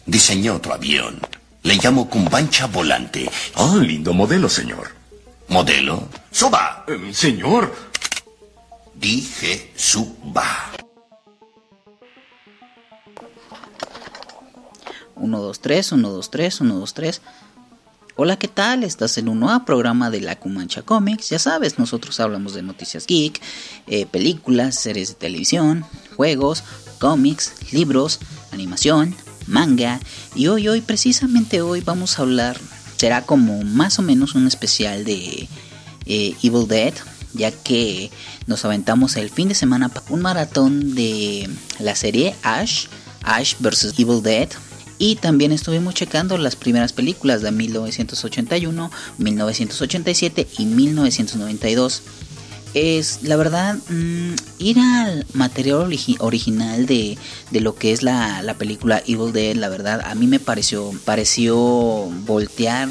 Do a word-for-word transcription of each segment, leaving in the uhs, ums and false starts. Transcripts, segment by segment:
Diseñé otro avión. Le llamo Cumbancha Volante. Ah, oh, lindo modelo, señor. ¿Modelo? ¡Suba! Eh, señor. Dije suba. uno, dos, tres, uno, dos, tres, uno, dos, tres. Hola, ¿qué tal? Estás en un nuevo programa de La Cumancha Comics. Ya sabes, nosotros hablamos de noticias geek, eh, películas, series de televisión, juegos, cómics, libros, animación, manga. Y hoy, hoy, precisamente hoy vamos a hablar, será como más o menos un especial de eh, Evil Dead, ya que nos aventamos el fin de semana un maratón de la serie Ash, Ash versus. Evil Dead. Y también estuvimos checando las primeras películas de mil novecientos ochenta y uno, mil novecientos ochenta y siete y mil novecientos noventa y dos. Es, la verdad, mmm, ir al material origi- original de, de lo que es la, la película Evil Dead, la verdad, a mí me pareció, pareció voltear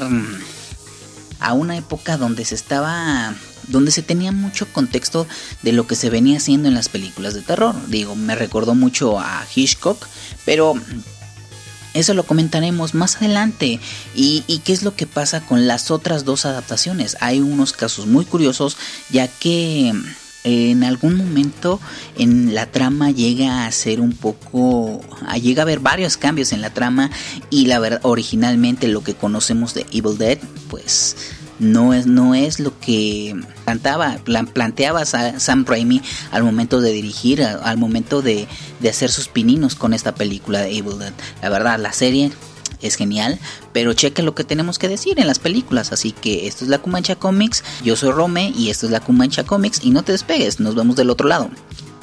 a una época donde se estaba... donde se tenía mucho contexto de lo que se venía haciendo en las películas de terror. Digo, me recordó mucho a Hitchcock, pero... eso lo comentaremos más adelante. Y, y qué es lo que pasa con las otras dos adaptaciones. Hay unos casos muy curiosos, ya que en algún momento en la trama llega a ser un poco... llega a haber varios cambios en la trama. Y la verdad, originalmente lo que conocemos de Evil Dead, pues... No es, no es lo que plantaba, planteaba Sam Raimi al momento de dirigir, al momento de, de hacer sus pininos con esta película de Evil Dead. La verdad, la serie es genial, pero checa lo que tenemos que decir en las películas. Así que esto es La Cumancha Comics, yo soy Rome y esto es La Cumancha Comics. Y no te despegues, nos vemos del otro lado.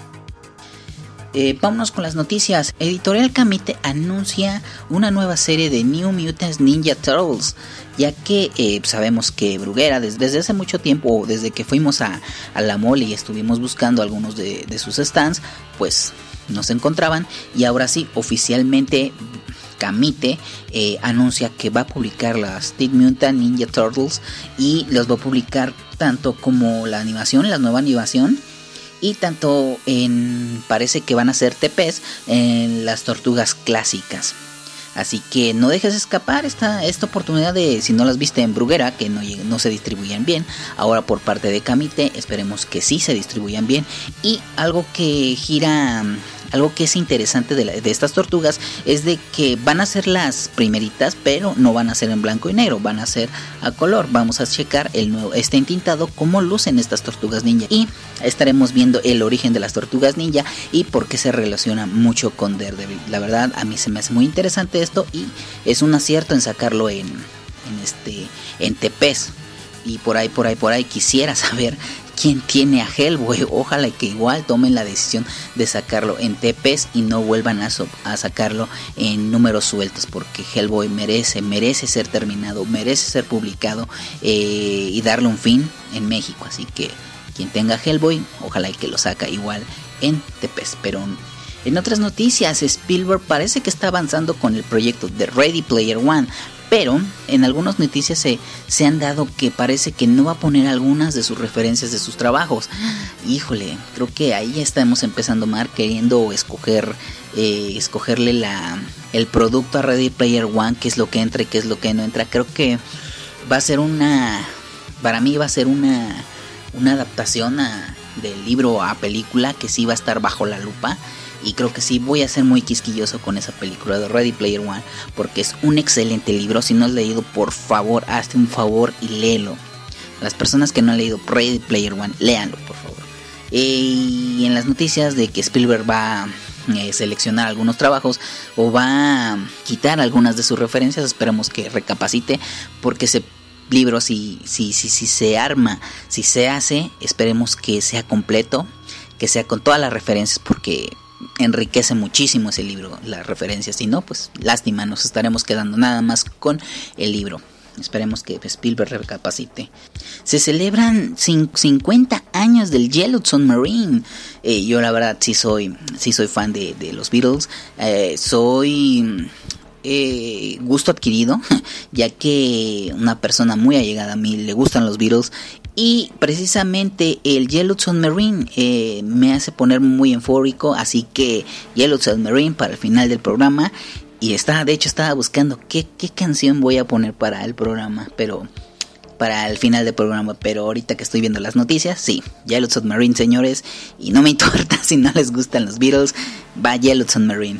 Eh, vámonos con las noticias. Editorial Camite anuncia una nueva serie de New Mutants Ninja Turtles, ya que eh, sabemos que Bruguera desde, desde hace mucho tiempo, desde que fuimos a, a la mole y estuvimos buscando algunos de, de sus stands, pues no se encontraban. Y ahora sí, oficialmente Camite eh, anuncia que va a publicar las Teen Mutant Ninja Turtles, y los va a publicar tanto como la animación, la nueva animación, y tanto en, parece que van a ser T Pes en las tortugas clásicas. Así que no dejes escapar esta, esta oportunidad de, si no las viste en Bruguera, que no, no se distribuían bien, ahora por parte de Camite, esperemos que sí se distribuyan bien. Y algo que gira, algo que es interesante de, la, de estas tortugas es de que van a ser las primeritas, pero no van a ser en blanco y negro, van a ser a color. Vamos a checar el nuevo, este entintado, cómo lucen estas tortugas ninja, y estaremos viendo el origen de las tortugas ninja y por qué se relaciona mucho con Daredevil. La verdad, a mí se me hace muy interesante esto, y es un acierto en sacarlo en, en este en T Pes. Y por ahí, por ahí, por ahí quisiera saber quién tiene a Hellboy. Ojalá que igual tomen la decisión de sacarlo en T Pes y no vuelvan a, so- a sacarlo en números sueltos, porque Hellboy merece, merece ser terminado, merece ser publicado eh, y darle un fin en México. Así que quien tenga Hellboy, ojalá y que lo saca igual en T Pes. Pero en otras noticias, Spielberg parece que está avanzando con el proyecto de Ready Player One, pero en algunas noticias se, se han dado que parece que no va a poner algunas de sus referencias de sus trabajos. Híjole, creo que ahí ya estamos empezando mal, queriendo escoger, eh, escogerle la, el producto a Ready Player One, qué es lo que entra y qué es lo que no entra. Creo que va a ser una, para mí va a ser una, una adaptación a, del libro a película que sí va a estar bajo la lupa. Y creo que sí voy a ser muy quisquilloso con esa película de Ready Player One, porque es un excelente libro. Si no has leído, por favor, hazte un favor y léelo. Las personas que no han leído Ready Player One, léanlo, por favor. Y en las noticias de que Spielberg va a eh, seleccionar algunos trabajos o va a quitar algunas de sus referencias, esperemos que recapacite, porque ese libro, si, si, si, si se arma, si se hace, esperemos que sea completo, que sea con todas las referencias, porque enriquece muchísimo ese libro, las referencias. Si no, pues lástima, nos estaremos quedando nada más con el libro. Esperemos que Spielberg recapacite. Se celebran cincuenta años del Yellow Submarine. Eh, yo la verdad sí soy, sí soy fan de, de los Beatles. Eh, soy eh, gusto adquirido, ya que una persona muy allegada a mí le gustan los Beatles. Y precisamente el Yellow Submarine eh, me hace poner muy eufórico. Así que Yellow Submarine para el final del programa. Y estaba, de hecho estaba buscando qué, qué canción voy a poner para el programa, pero para el final del programa, pero ahorita que estoy viendo las noticias, sí, Yellow Submarine, señores, y no me importa si no les gustan los Beatles, va Yellow Submarine.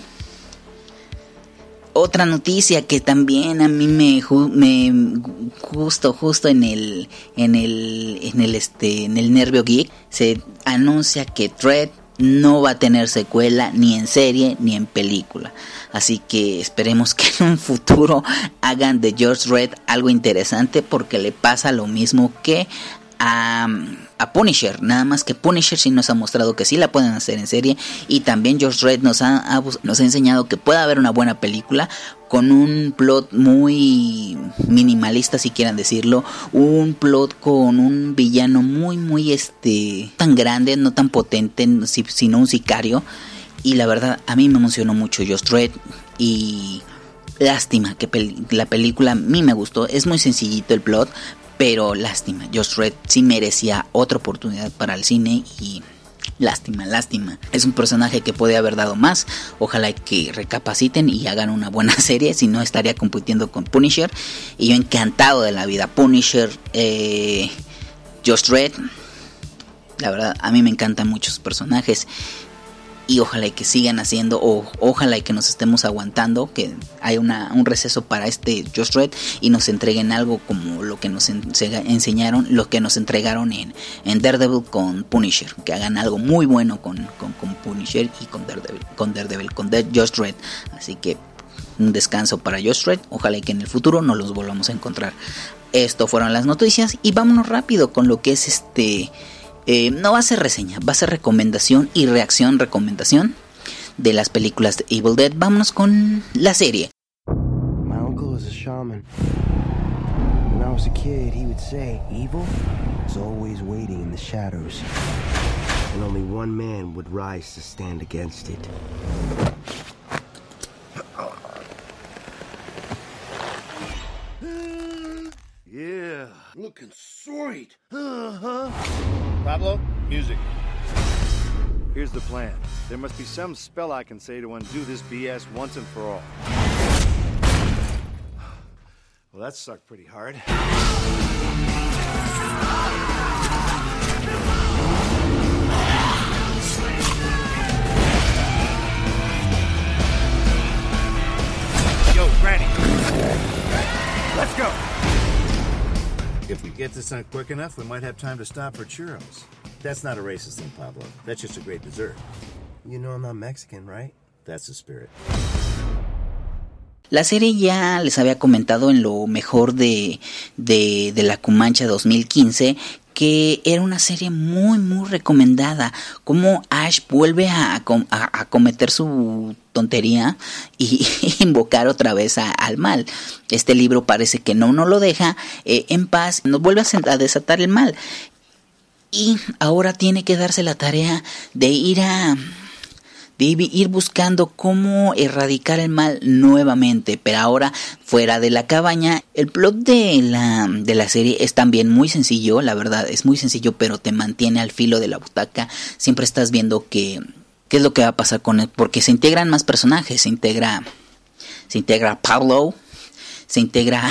Otra noticia que también a mí me, me justo justo en el en el en el este en el nervio geek se anuncia que Dredd no va a tener secuela ni en serie ni en película. Así que esperemos que en un futuro hagan de George Dredd algo interesante, porque le pasa lo mismo que a, a Punisher. Nada más que Punisher sí nos ha mostrado que sí la pueden hacer en serie, y también George Dredd nos ha, ha, nos ha enseñado que puede haber una buena película con un plot muy minimalista, si quieran decirlo, un plot con un villano muy muy este tan grande, no tan potente, sino un sicario. Y la verdad a mí me emocionó mucho George Dredd, y lástima que pel- la película a mí me gustó. Es muy sencillito el plot, pero lástima, George Dredd sí merecía otra oportunidad para el cine, y lástima, lástima. Es un personaje que puede haber dado más. Ojalá que recapaciten y hagan una buena serie, si no estaría compitiendo con Punisher. Y yo encantado de la vida. Punisher, eh, George Dredd, la verdad a mí me encantan muchos personajes. Y ojalá y que sigan haciendo, o ojalá y que nos estemos aguantando, que haya una, un receso para este George Dredd y nos entreguen algo como lo que nos en, enseñaron, lo que nos entregaron en, en Daredevil con Punisher. Que hagan algo muy bueno con, con, con Punisher y con Daredevil, con Daredevil, con George Dredd. Así que un descanso para George Dredd. Ojalá y que en el futuro nos los volvamos a encontrar. Esto fueron las noticias, y vámonos rápido con lo que es este... Eh, no va a ser reseña, va a ser recomendación y reacción, recomendación de las películas de Evil Dead. Vámonos con la serie. My uncle is a shaman. When I was a kid, he would say, evil is always waiting in the shadows, and only one man would rise to stand against it. Yeah, looking sweet. Uh-huh. Pablo, music. Here's the plan. There must be some spell I can say to undo this B S once and for all. Well, that sucked pretty hard. Yo, Granny. Let's go. If we get this done quick enough, we might have time to stop for churros. That's not a racist thing, Pablo. That's just a great dessert. You know I'm not Mexican, right? That's the spirit. La serie ya les había comentado en lo mejor de, de, de la Cumancha dos mil quince, que era una serie muy muy recomendada. Como Ash vuelve a, a, a cometer su tontería y invocar otra vez a, al mal. Este libro parece que no, no lo deja eh, en paz, nos vuelve a, a desatar el mal. Y ahora tiene que darse la tarea de ir a... de ir buscando cómo erradicar el mal nuevamente, pero ahora fuera de la cabaña. El plot de la, de la serie es también muy sencillo, la verdad es muy sencillo, pero te mantiene al filo de la butaca. Siempre estás viendo que, qué es lo que va a pasar con él, porque se integran más personajes. Se integra, se integra Pablo, se integra...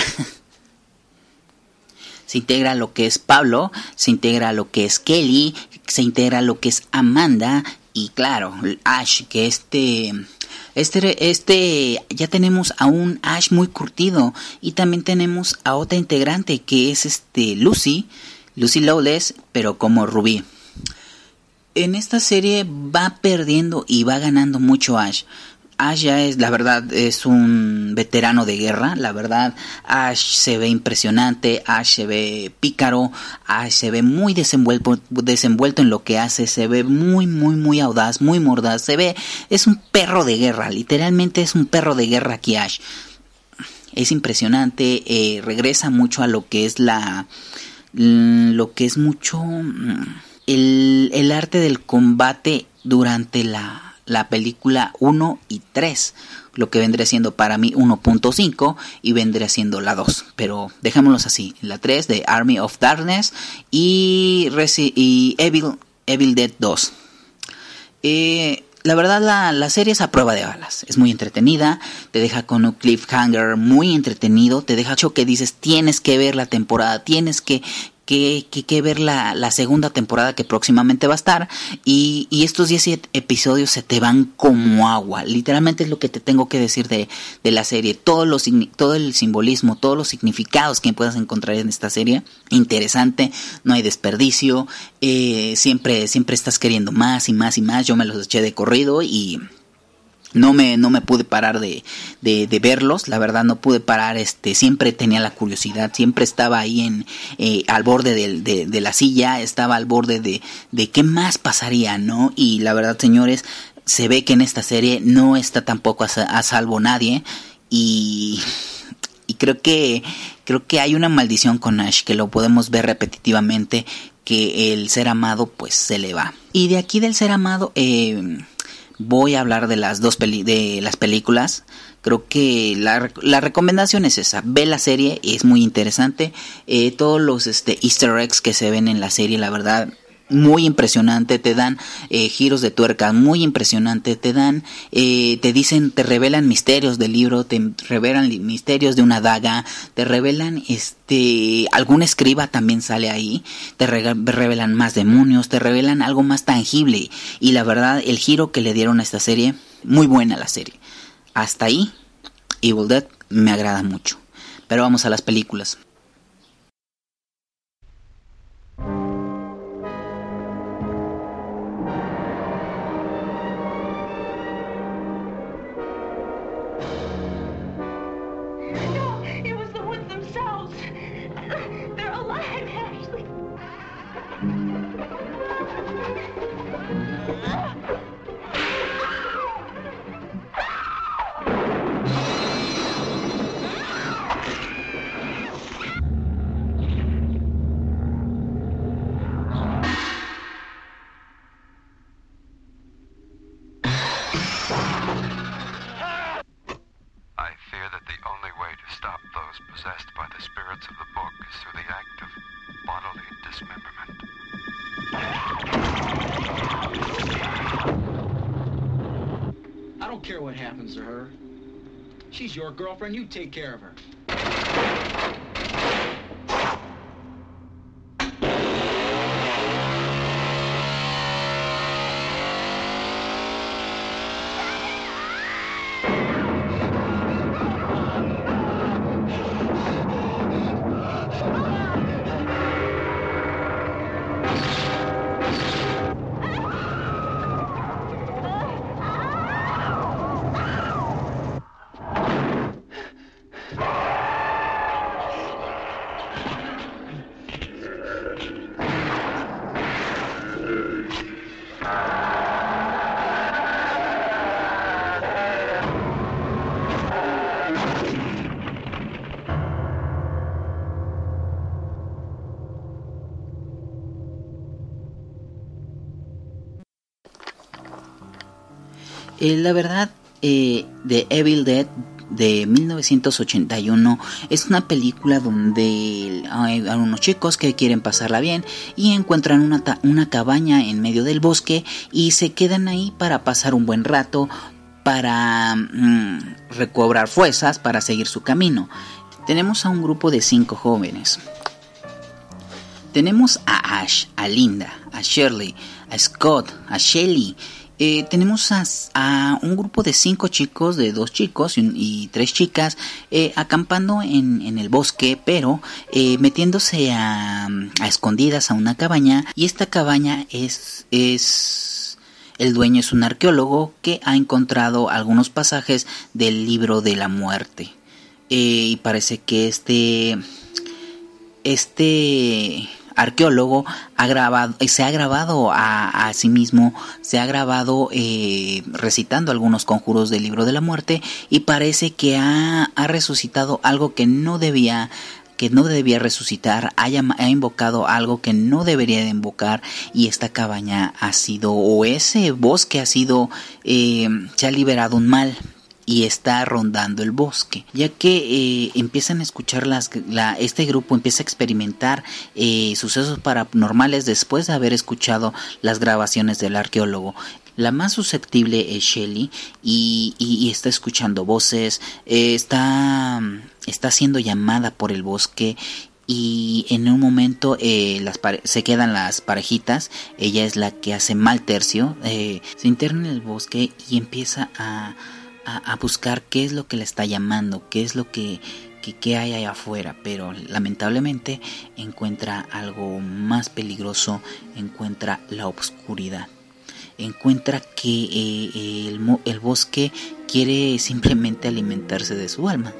Se integra lo que es Pablo, se integra lo que es Kelly, se integra lo que es Amanda y claro, Ash, que este, este, este, ya tenemos a un Ash muy curtido y también tenemos a otra integrante que es este Lucy, Lucy Lawless, pero como Ruby. En esta serie va perdiendo y va ganando mucho Ash. Ash ya es, la verdad, es un veterano de guerra. La verdad, Ash se ve impresionante, Ash se ve pícaro, Ash se ve muy desenvuelto, desenvuelto en lo que hace, se ve muy, muy, muy audaz, muy mordaz, se ve, es un perro de guerra, literalmente es un perro de guerra aquí Ash. Es impresionante, eh, regresa mucho a lo que es la, lo que es mucho, el, el arte del combate durante la... la película uno y tres, lo que vendría siendo para mí uno punto cinco y vendría siendo la dos, pero dejémoslos así, la tres de Army of Darkness y, Resi- y Evil, Evil Dead dos. Eh, la verdad la, la serie es a prueba de balas, es muy entretenida, te deja con un cliffhanger muy entretenido, te deja hecho que dices tienes que ver la temporada, tienes que que, que, que ver la, la segunda temporada que próximamente va a estar, y, y estos diez episodios se te van como agua, literalmente es lo que te tengo que decir de, de la serie, todo, lo, todo el simbolismo, todos los significados que puedas encontrar en esta serie, interesante, no hay desperdicio, eh, siempre, siempre estás queriendo más y más y más, yo me los eché de corrido y... No me, no me pude parar de, de, de verlos, la verdad no pude parar, este, siempre tenía la curiosidad, siempre estaba ahí en, eh, al borde de, de, de la silla, estaba al borde de, de qué más pasaría, ¿no? Y la verdad, señores, se ve que en esta serie no está tampoco a, a salvo nadie, y, y creo que, creo que hay una maldición con Ash, que lo podemos ver repetitivamente, que el ser amado pues se le va. Y de aquí del ser amado, eh... voy a hablar de las dos peli- de las películas. Creo que la, la recomendación es esa, ve la serie, es muy interesante, eh, todos los este, easter eggs que se ven en la serie, la verdad, muy impresionante, te dan eh, giros de tuerca muy impresionante, te dan, eh, te dicen, te revelan misterios del libro, te revelan misterios de una daga, te revelan, este, algún escriba también sale ahí, te re- revelan más demonios, te revelan algo más tangible, y la verdad, el giro que le dieron a esta serie, muy buena la serie. Hasta ahí, Evil Dead me agrada mucho, pero vamos a las películas. Possessed by the spirits of the book is through the act of bodily dismemberment. I don't care what happens to her. She's your girlfriend, you take care of her. Eh, la verdad, eh, The Evil Dead de mil novecientos ochenta y uno es una película donde hay unos chicos que quieren pasarla bien y encuentran una, ta- una cabaña en medio del bosque y se quedan ahí para pasar un buen rato, para mmm, recobrar fuerzas, para seguir su camino. Tenemos a un grupo de cinco jóvenes. Tenemos a Ash, a Linda, a Shirley, a Scott, a Shelly. Eh, tenemos a, a un grupo de cinco chicos, de dos chicos y, y tres chicas, eh, acampando en, en el bosque, pero eh, metiéndose a, a escondidas a una cabaña. Y esta cabaña es, es... el dueño es un arqueólogo que ha encontrado algunos pasajes del libro de la muerte. Eh, y parece que este... Este... arqueólogo ha grabado, se ha grabado a, a sí mismo, se ha grabado eh, recitando algunos conjuros del libro de la muerte, y parece que ha, ha resucitado algo que no debía que no debía resucitar, ha, ha invocado algo que no debería de invocar, y esta cabaña ha sido, o ese bosque ha sido, eh, se ha liberado un mal y está rondando el bosque, ya que eh, empiezan a escuchar las, la, este grupo empieza a experimentar eh, sucesos paranormales después de haber escuchado las grabaciones del arqueólogo. la más susceptible es Shelly y, y, y está escuchando voces, eh, está, está siendo llamada por el bosque. Y en un momento eh, las pare- se quedan las parejitas. Ella es la que hace mal tercio, eh, se interna en el bosque y empieza a, a, a buscar qué es lo que le está llamando, qué es lo que, que, que hay allá afuera. Pero lamentablemente encuentra algo más peligroso, encuentra la oscuridad. Encuentra que eh, el, el bosque quiere simplemente alimentarse de su alma.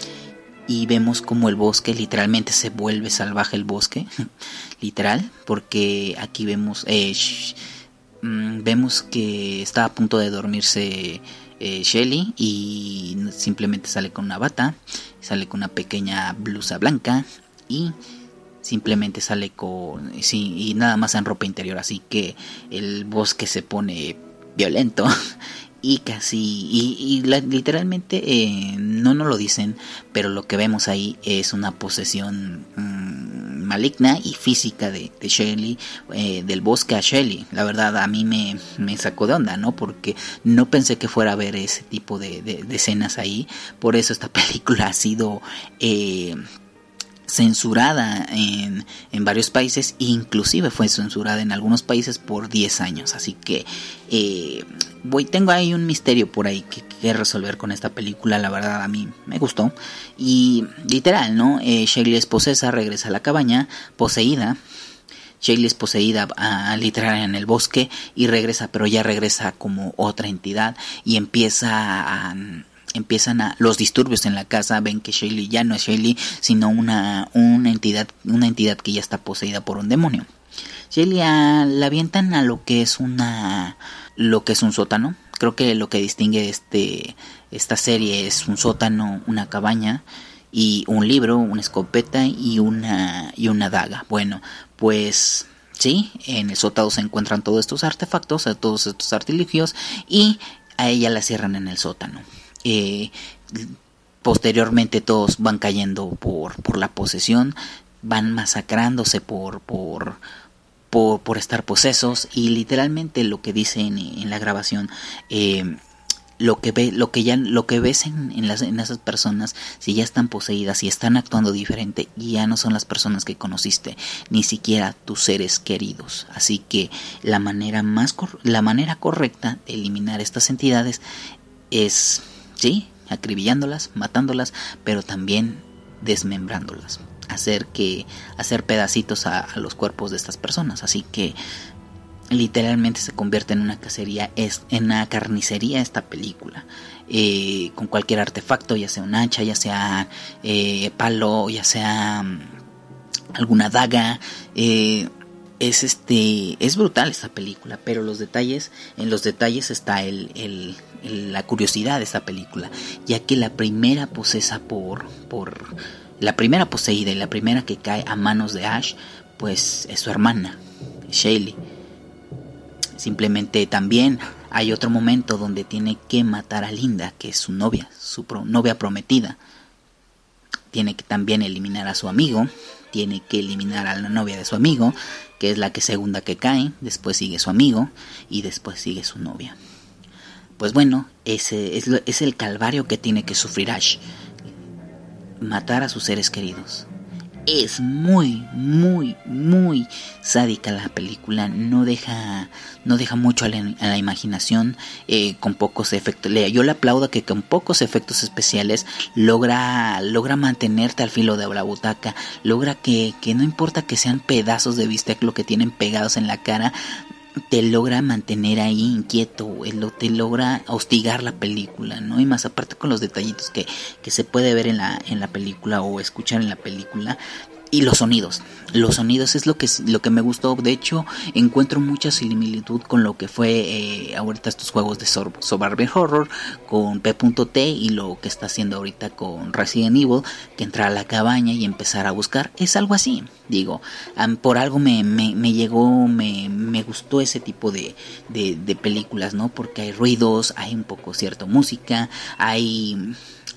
Y vemos como el bosque literalmente se vuelve salvaje, el bosque, literal, porque aquí vemos eh, sh- mmm, vemos que está a punto de dormirse eh, Shelly y simplemente sale con una bata, sale con una pequeña blusa blanca y simplemente sale con sí, y nada más en ropa interior, así que el bosque se pone violento. Y casi, y, y la, literalmente eh, no nos lo dicen, pero lo que vemos ahí es una posesión mmm, maligna y física de, de Shelly, eh, del bosque a Shelly. La verdad a mí me, me sacó de onda, ¿no? Porque no pensé que fuera a ver ese tipo de, de, de escenas ahí. Por eso esta película ha sido Eh, censurada en, en varios países, inclusive fue censurada en algunos países por diez años, así que eh, voy, tengo ahí un misterio por ahí que, que resolver con esta película. La verdad a mí me gustó y literal, ¿no? Eh, Shelly es posesa, regresa a la cabaña, poseída. Shelly es poseída a, a, literal en el bosque y regresa, pero ya regresa como otra entidad y empieza a... empiezan a los disturbios en la casa. Ven que Shelly ya no es Shelly, sino una, una entidad, una entidad que ya está poseída por un demonio. Shelly a, la avientan a lo que es una, lo que es un sótano. Creo que lo que distingue este, esta serie es un sótano, una cabaña y un libro, una escopeta y una, y una daga. Bueno, pues sí, en el sótano se encuentran todos estos artefactos, todos estos artilugios y a ella la cierran en el sótano. Eh, posteriormente todos van cayendo por, por la posesión, van masacrándose por, por, por, por estar posesos y literalmente lo que dice en, en la grabación, eh, lo que ve, lo que ya, lo que ves en, en, las, en esas personas, si ya están poseídas y están actuando diferente, ya no son las personas que conociste, ni siquiera tus seres queridos. Así que la manera más cor- la manera correcta de eliminar estas entidades es, sí, acribillándolas, matándolas, pero también desmembrándolas, hacer que hacer pedacitos a, a los cuerpos de estas personas. Así que literalmente se convierte en una cacería, es en una carnicería esta película, eh, con cualquier artefacto, ya sea un hacha, ya sea eh, palo, ya sea um, alguna daga. eh, es este es brutal esta película, pero los detalles, en los detalles está el, el, el la curiosidad de esta película, ya que la primera posesa por por la primera poseída y la primera que cae a manos de Ash, pues es su hermana Shelly. Simplemente también hay otro momento donde tiene que matar a Linda, que es su novia, su pro, novia prometida. Tiene que también eliminar a su amigo, tiene que eliminar a la novia de su amigo, que es la que segunda que cae, después sigue su amigo y después sigue su novia. Pues bueno, ese es, es el calvario que tiene que sufrir Ash, matar a sus seres queridos. Es muy, muy, muy sádica la película, no deja, no deja mucho a la, a la imaginación, eh, con pocos efectos. Yo le aplaudo que con pocos efectos especiales logra, logra mantenerte al filo de la butaca, logra que, que no importa que sean pedazos de bistec lo que tienen pegados en la cara, te logra mantener ahí inquieto, te logra hostigar la película, ¿no? Y más aparte con los detallitos que, que se puede ver en la, en la película o escuchar en la película. Y los sonidos, los sonidos es lo que, lo que me gustó. De hecho, encuentro mucha similitud con lo que fue eh, ahorita estos juegos de Survival Horror con P punto T y lo que está haciendo ahorita con Resident Evil, que entrar a la cabaña y empezar a buscar. Es algo así, digo, um, por algo me, me, me llegó, me, me gustó ese tipo de, de, de películas, ¿no? Porque hay ruidos, hay un poco cierta música, hay...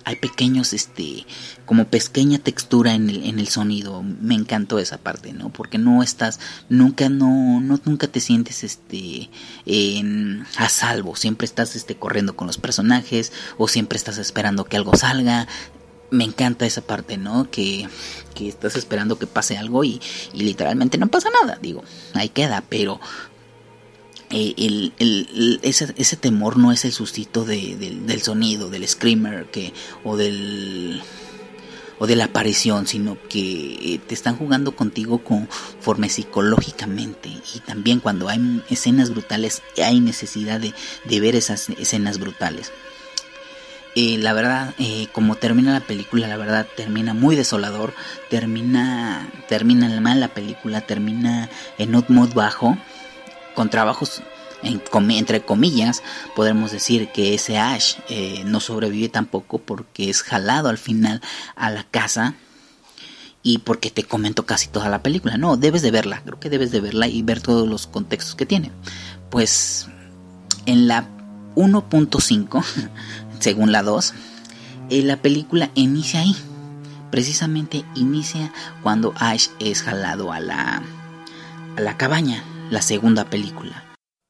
hay pequeños, este, como pequeña textura en el, en el sonido. Me encantó esa parte, ¿no? Porque no estás, nunca, no, no nunca te sientes, este, en, a salvo. Siempre estás, este, corriendo con los personajes, o siempre estás esperando que algo salga. Me encanta esa parte, ¿no? Que, que estás esperando que pase algo y, y literalmente no pasa nada. Digo, ahí queda, pero eh, el, el, el, ese, ese temor no es el sustito de, de, del sonido, del screamer que, o del o de la aparición, sino que te están jugando contigo conforme psicológicamente. Y también cuando hay escenas brutales, hay necesidad de, de ver esas escenas brutales. Eh, la verdad, eh, como termina la película, la verdad termina muy desolador, termina termina mal la película, termina en un mood bajo, con trabajos en com- entre comillas. Podemos decir que ese Ash eh, no sobrevive tampoco porque es jalado al final a la casa, y porque te comento casi toda la película. No, debes de verla, creo que debes de verla y ver todos los contextos que tiene. Pues en la uno punto cinco según la dos, eh, la película inicia ahí. Precisamente inicia cuando Ash es jalado a la, a la cabaña, la segunda película.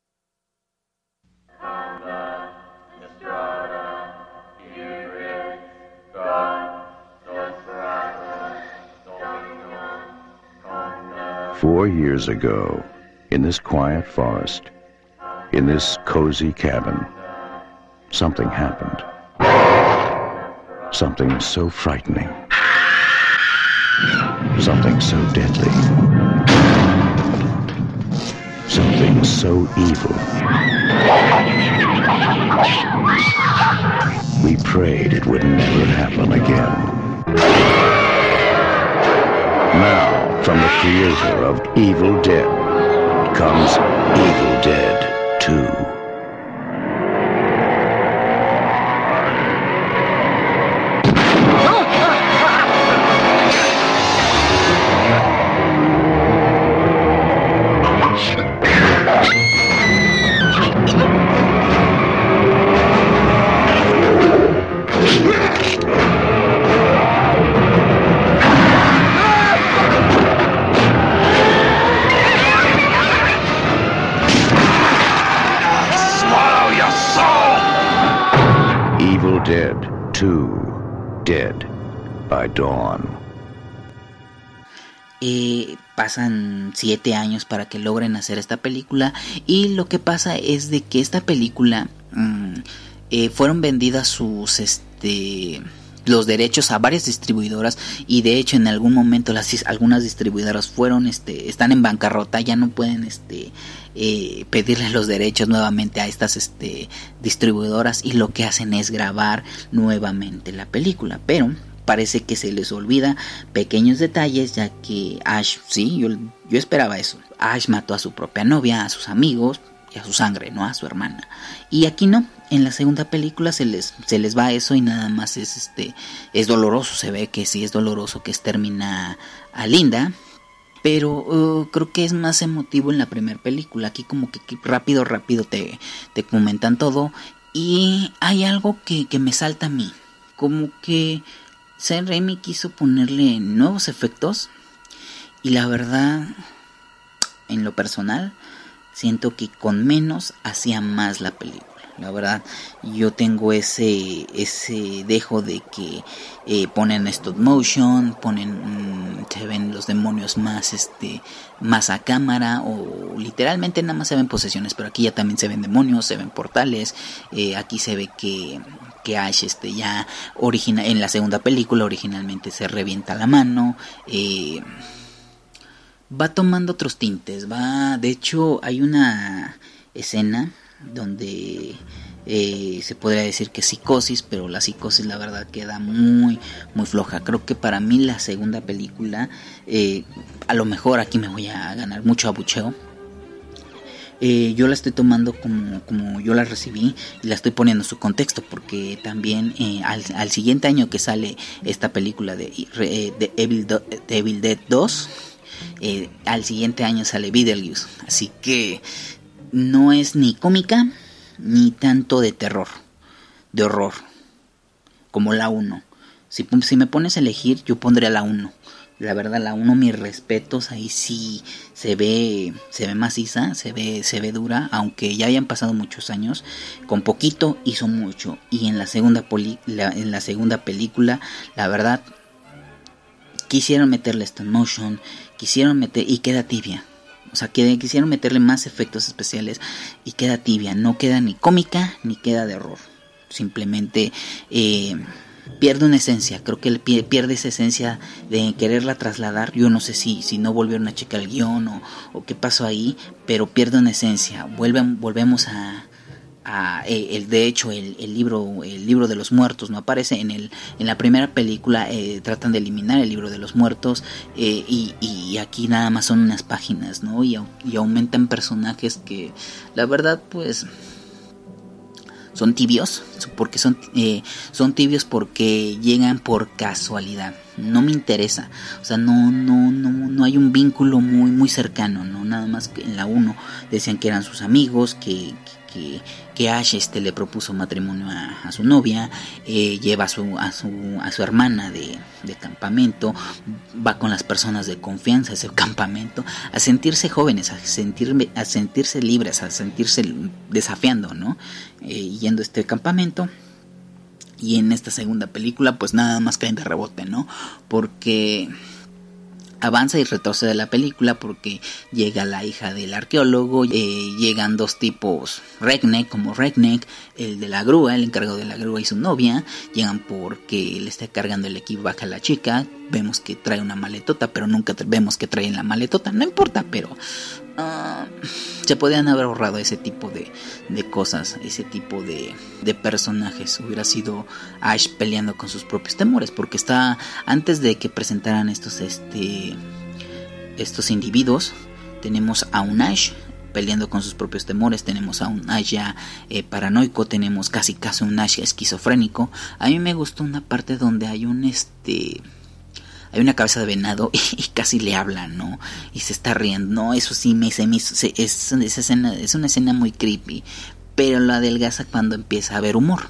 Four years ago, in this quiet forest, in this cozy cabin, something happened. Something so frightening. Something so deadly. Something so evil. We prayed it would never happen again. Now, from the creator of Evil Dead, comes Evil Dead two. Dead two, Dead by Dawn. Eh, pasan siete años para que logren hacer esta película, y lo que pasa es de que esta película mmm, eh, fueron vendidas sus este los derechos a varias distribuidoras, y de hecho en algún momento las algunas distribuidoras fueron este están en bancarrota, ya no pueden este eh, pedirle los derechos nuevamente a estas este distribuidoras, y lo que hacen es grabar nuevamente la película, pero parece que se les olvida pequeños detalles, ya que Ash, sí, yo, yo esperaba eso, Ash mató a su propia novia, a sus amigos y a su sangre, no a su hermana, y aquí no. En la segunda película se les se les va eso, y nada más es este es doloroso, se ve que sí es doloroso que extermina a Linda, pero uh, creo que es más emotivo en la primera película. Aquí como que rápido rápido te, te comentan todo, y hay algo que, que me salta a mí, como que Sam Raimi quiso ponerle nuevos efectos, y la verdad, en lo personal, siento que con menos hacía más la película. La verdad, yo tengo ese ese dejo de que eh, ponen stop motion, ponen mmm, se ven los demonios más este más a cámara, o literalmente nada más se ven posesiones, pero aquí ya también se ven demonios, se ven portales. Eh, aquí se ve que que Ash este ya origina en la segunda película originalmente se revienta la mano. Eh, va tomando otros tintes, va, de hecho hay una escena donde eh, se podría decir que psicosis, pero la psicosis la verdad queda muy muy floja. Creo que para mí la segunda película, eh, a lo mejor aquí me voy a ganar mucho abucheo, eh, yo la estoy tomando como, como yo la recibí, y la estoy poniendo en su contexto, porque también eh, al, al siguiente año que sale esta película de, eh, de Evil, Do, de Evil Dead dos, eh, al siguiente año sale Beetlejuice, así que no es ni cómica ni tanto de terror, de horror. como la uno. Si, si me pones a elegir, yo pondría la uno. La verdad, la uno, mis respetos, ahí sí se ve, se ve maciza, se ve, se ve dura, aunque ya hayan pasado muchos años. Con poquito hizo mucho. Y en la segunda poli, la, en la segunda película, la verdad, quisieron meterle stop motion, quisieron meter y queda tibia. O sea, que quisieron meterle más efectos especiales y queda tibia. No queda ni cómica ni queda de horror. Simplemente eh, pierde una esencia. Creo que él pierde esa esencia de quererla trasladar. Yo no sé si, si no volvieron a checar el guión o, o qué pasó ahí, pero pierde una esencia. Vuelven, volvemos a... A, el, de hecho el, el libro el libro de los muertos no aparece en el en la primera película. Eh, tratan de eliminar el libro de los muertos, eh, y, y aquí nada más son unas páginas, ¿no? Y, y aumentan personajes que la verdad pues son tibios, porque son eh, son tibios porque llegan por casualidad. No me interesa, o sea, no no no no hay un vínculo muy muy cercano, no, nada más que en la uno decían que eran sus amigos, que que, que Ash este le propuso matrimonio a, a su novia, eh, lleva a su a su a su hermana de, de campamento, va con las personas de confianza a ese campamento a sentirse jóvenes, a sentirme a sentirse libres, a sentirse desafiando, ¿no? Eh, yendo a este campamento. Y en esta segunda película pues nada más caen de rebote, ¿no? Porque avanza y retrocede la película porque llega la hija del arqueólogo, eh, llegan dos tipos redneck, como redneck, el de la grúa, el encargado de la grúa y su novia, llegan porque le está cargando el equipo, baja la chica, vemos que trae una maletota, pero nunca vemos que trae en la maletota, no importa, pero uh, se podían haber ahorrado ese tipo de, de cosas, ese tipo de, de personajes. Hubiera sido Ash peleando con sus propios temores, porque está antes de que presentaran estos este estos individuos, tenemos a un Ash peleando con sus propios temores, tenemos a un Ash ya eh, paranoico, tenemos casi casi un Ash esquizofrénico. A mí me gustó una parte donde hay un este hay una cabeza de venado y, y casi le habla, ¿no? Y se está riendo, ¿no? Eso sí me, se me hizo, se, es, esa escena, es una escena muy creepy, pero lo adelgaza cuando empieza a haber humor.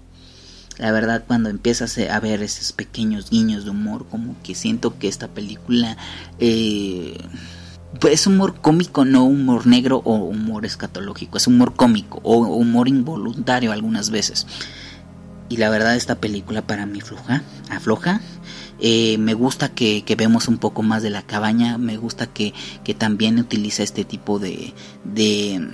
La verdad, cuando empiezas a ver esos pequeños guiños de humor, como que siento que esta película eh, pues es humor cómico, no humor negro o humor escatológico, es humor cómico o humor involuntario algunas veces. Y la verdad, esta película para mí floja, afloja. Eh, me gusta que, que vemos un poco más de la cabaña, me gusta que, que también utiliza este tipo de, de,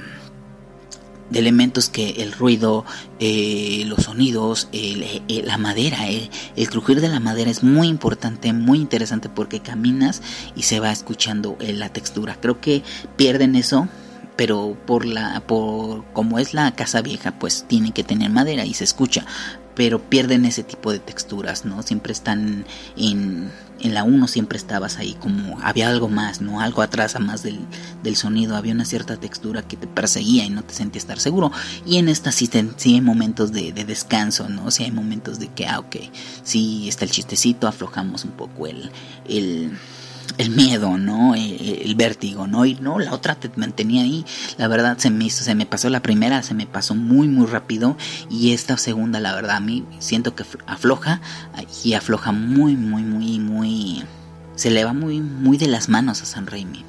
de elementos, que el ruido, eh, los sonidos, el, el, la madera, el, el crujir de la madera es muy importante, muy interesante, porque caminas y se va escuchando eh, la textura. Creo que pierden eso, pero por la por como es la casa vieja, pues tienen que tener madera y se escucha, pero pierden ese tipo de texturas, ¿no? Siempre están en, en la uno, siempre estabas ahí como había algo más, ¿no? Algo atrás, a más del, del sonido, había una cierta textura que te perseguía y no te sentías estar seguro. Y en esta sí, te, sí hay momentos de, de descanso, ¿no? Sí hay momentos de que, ah, ok, sí está el chistecito, aflojamos un poco el... el el miedo, ¿no? El, el vértigo, ¿no? Y no, la otra te mantenía ahí. La verdad se me hizo, se me pasó la primera, se me pasó muy muy rápido, y esta segunda, la verdad, a mí siento que afloja y afloja muy muy muy muy, se le va muy muy de las manos a Sam Raimi.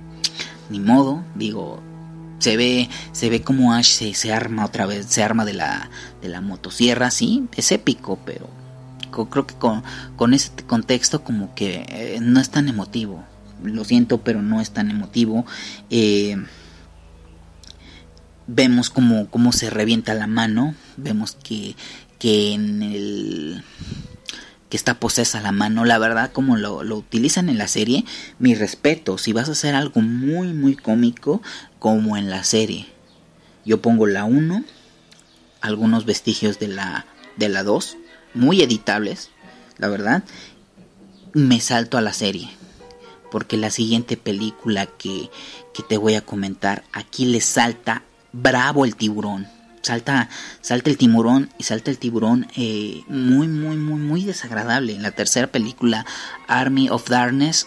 Ni modo, digo, se ve se ve como Ash se, se arma otra vez, se arma de la de la motosierra, sí, es épico, pero creo que con, con ese contexto como que eh, no es tan emotivo. Lo siento, pero no es tan emotivo. Eh, vemos como, como se revienta la mano. Vemos que, que en el que está posesa la mano. La verdad, como lo, lo utilizan en la serie, mi respeto. Si vas a hacer algo muy muy cómico como en la serie, yo pongo la uno, algunos vestigios de la de la dos, muy editables, la verdad. Me salto a la serie, porque la siguiente película que, que te voy a comentar, aquí le salta bravo el tiburón. Salta, salta el tiburón y salta el tiburón eh, muy, muy, muy, muy desagradable. En la tercera película, Army of Darkness,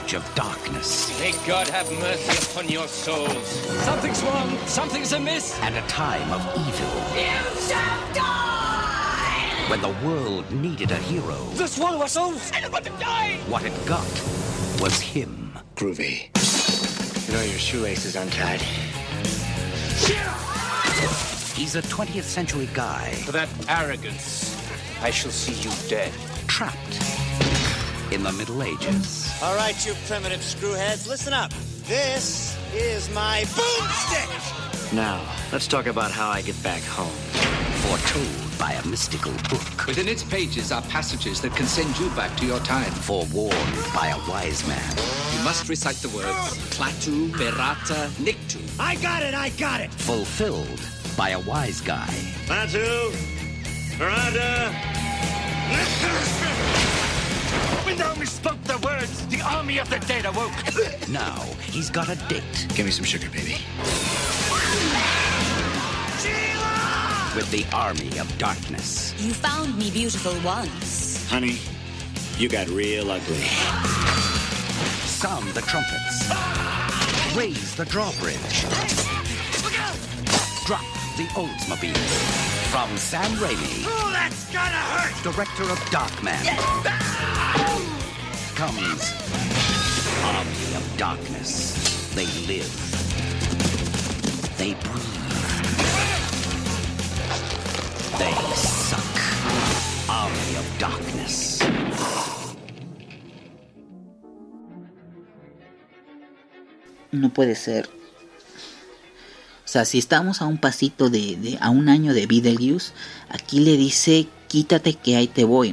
age of darkness. May God have mercy upon your souls. Something's wrong. Something's amiss. And a time of evil. You shall die! When the world needed a hero. The swallow our souls. I'm about to die! What it got was him. Groovy. You know your shoelace is untied. He's a twentieth century guy. For that arrogance, I shall see you dead. Trapped in the Middle Ages. All right, you primitive screwheads, listen up. This is my boomstick! Now, let's talk about how I get back home. Foretold by a mystical book. Within its pages are passages that can send you back to your time. Forewarned by a wise man. You must recite the words Klaatu, Berata, Nikto. I got it, I got it! Fulfilled by a wise guy. Klaatu, Berata, Nikto! When thou misspoke the words, the army of the dead awoke. Now, he's got a date. Give me some sugar, baby. Sheila! With the army of darkness. You found me beautiful once. Honey, you got real ugly. Sound the trumpets. Raise the drawbridge. Drop the Oldsmobile. From Sam Raimi. Oh, that's gonna hurt! Director of Darkman. Comes Army of Darkness. They live. They breathe. They suck. Army of Darkness. No puede ser. O sea, si estamos a un pasito de, de a un año de Beetlejuice, aquí le dice quítate que ahí te voy.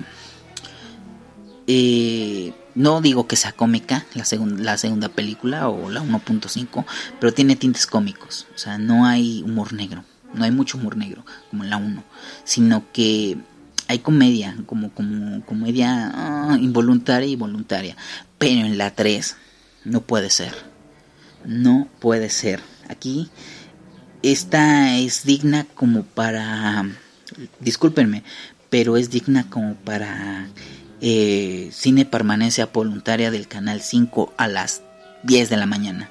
Eh, no digo que sea cómica la, segun, la segunda película o la uno punto cinco, pero tiene tintes cómicos. O sea, no hay humor negro, no hay mucho humor negro como en la uno, sino que hay comedia, como, como comedia ah, involuntaria y voluntaria. Pero en la tres no puede ser, no puede ser. Aquí esta es digna como para, discúlpenme, pero es digna como para eh, cine permanencia voluntaria del canal cinco a las diez de la mañana.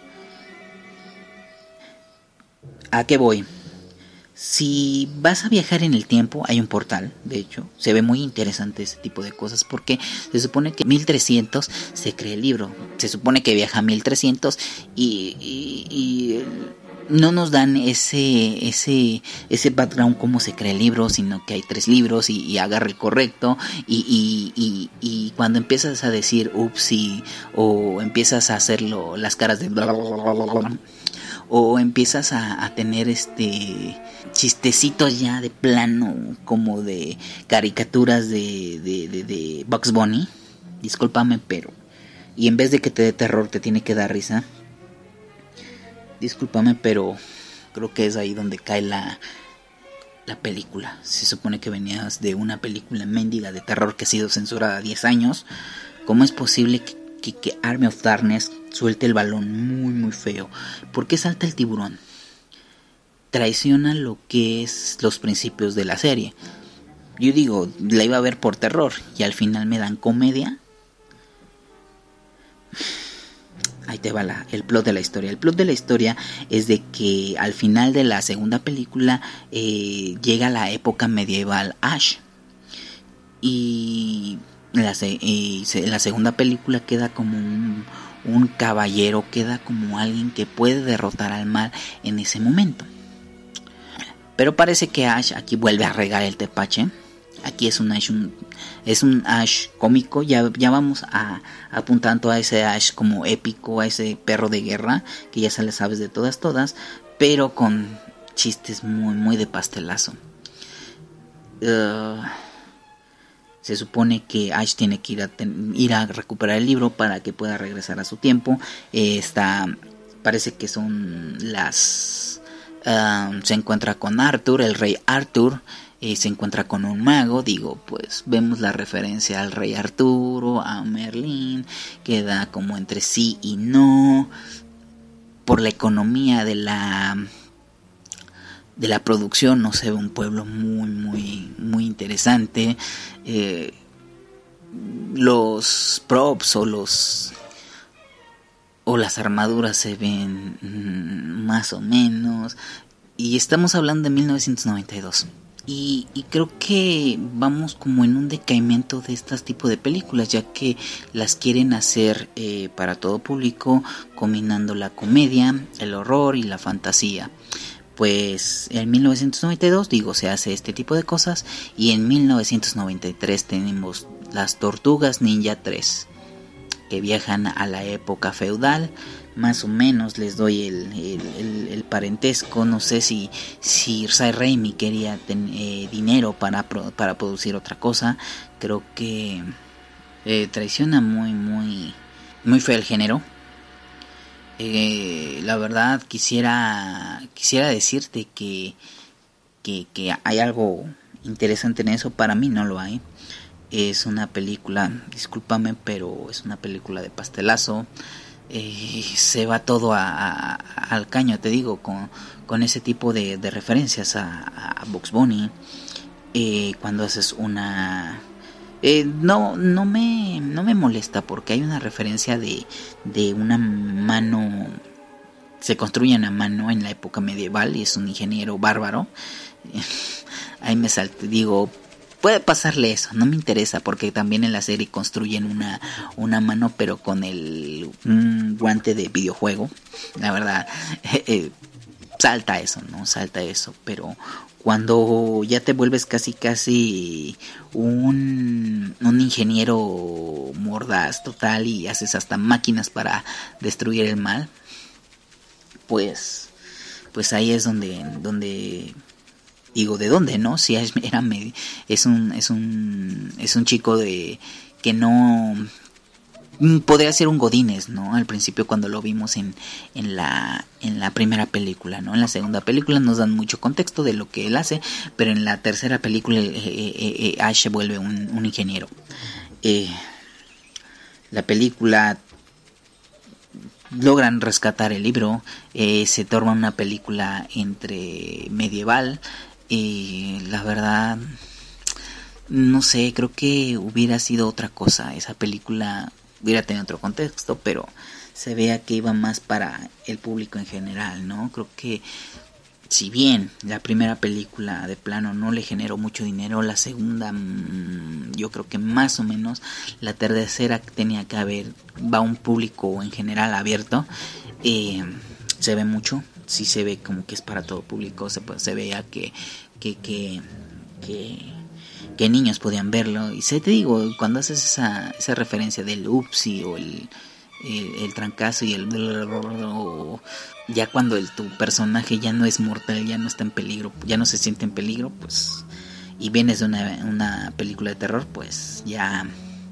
¿A qué voy? Si vas a viajar en el tiempo, hay un portal, de hecho, se ve muy interesante ese tipo de cosas, porque se supone que en mil trescientos se crea el libro, se supone que viaja a mil trescientos y, y, y no nos dan ese ese ese background cómo se crea el libro, sino que hay tres libros y, y agarra el correcto y, y, y, y cuando empiezas a decir upsi o empiezas a hacerlo las caras de bla, bla, bla, bla, bla, o empiezas a, a tener este chistecitos ya de plano como de caricaturas de, de, de, de Bugs Bunny, discúlpame, pero y en vez de que te dé terror te tiene que dar risa. Discúlpame, pero creo que es ahí donde cae la, la película. Se supone que venías de una película mendiga de terror que ha sido censurada diez años. ¿Cómo es posible que, que, que Army of Darkness suelte el balón muy muy feo? ¿Por qué salta el tiburón? Traiciona lo que es los principios de la serie. Yo digo, la iba a ver por terror y al final me dan comedia. Ahí te va la, el plot de la historia. El plot de la historia es de que al final de la segunda película eh, llega la época medieval Ash. Y la, y se, la segunda película queda como un, un caballero, queda como alguien que puede derrotar al mal en ese momento. Pero parece que Ash aquí vuelve a regar el tepache. Aquí es un Ash, un, es un Ash cómico. Ya, ya vamos a, apuntando a ese Ash como épico, a ese perro de guerra que ya se le sabes de todas todas, pero con chistes muy muy de pastelazo. Uh, se supone que Ash tiene que ir a, ten, ir a recuperar el libro para que pueda regresar a su tiempo. Eh, está, parece que son las uh, se encuentra con Arthur, el rey Arthur. Eh, se encuentra con un mago, digo, pues vemos la referencia al rey Arturo, a Merlín, queda como entre sí y no, por la economía de la de la producción, no se ve un pueblo muy muy muy interesante. Eh, los props o los o las armaduras se ven mmm, más o menos, y estamos hablando de mil novecientos noventa y dos. Y, y creo que vamos como en un decaimiento de este tipo de películas, ya que las quieren hacer eh, para todo público, combinando la comedia, el horror y la fantasía. Pues en mil novecientos noventa y dos, digo, se hace este tipo de cosas, y en mil novecientos noventa y tres tenemos Las Tortugas Ninja tres, que viajan a la época feudal. Más o menos les doy el, el, el, el parentesco. No sé si, si Sam Raimi quería ten, eh, dinero para, para producir otra cosa. Creo que eh, traiciona muy, muy, muy feo el género. Eh, la verdad quisiera, quisiera decirte que, que, que hay algo interesante en eso. Para mí no lo hay. Es una película, discúlpame, pero es una película de pastelazo. Eh, se va todo a, a, al caño, te digo, con, con ese tipo de, de referencias a, a Bugs Bunny. Eh, cuando haces una... Eh, no, no, me, no me molesta, porque hay una referencia de, de una mano... Se construye una mano en la época medieval y es un ingeniero bárbaro. Ahí me salté, digo... Puede pasarle eso, no me interesa, porque también en la serie construyen una, una mano, pero con el un guante de videojuego. La verdad, eh, eh, salta eso, ¿no? Salta eso, pero cuando ya te vuelves casi casi un, un ingeniero mordaz total y haces hasta máquinas para destruir el mal, pues, pues ahí es donde... donde digo, ¿de dónde, no? Si es, era es un es un es un chico de que no podría ser un godínez, ¿no? Al principio cuando lo vimos en en la en la primera película, ¿no? En la segunda película nos dan mucho contexto de lo que él hace, pero en la tercera película eh, eh, eh, Ash se vuelve un, un ingeniero. Eh, la película logran rescatar el libro, eh, se torna una película entre medieval. Y la verdad, no sé, creo que hubiera sido otra cosa. Esa película hubiera tenido otro contexto, pero se vea que iba más para el público en general, ¿no? Creo que si bien la primera película de plano no le generó mucho dinero, la segunda mmm, yo creo que más o menos, la tercera tenía que haber, va a un público en general abierto, eh, se ve mucho. Sí se ve como que es para todo público, se, se veía que que, que que que niños podían verlo. Y se te digo, cuando haces esa, esa referencia del upsi o el, el, el trancazo y el o ya cuando el, tu personaje ya no es mortal, ya no está en peligro, ya no se siente en peligro, pues, y vienes de una, una película de terror, pues ya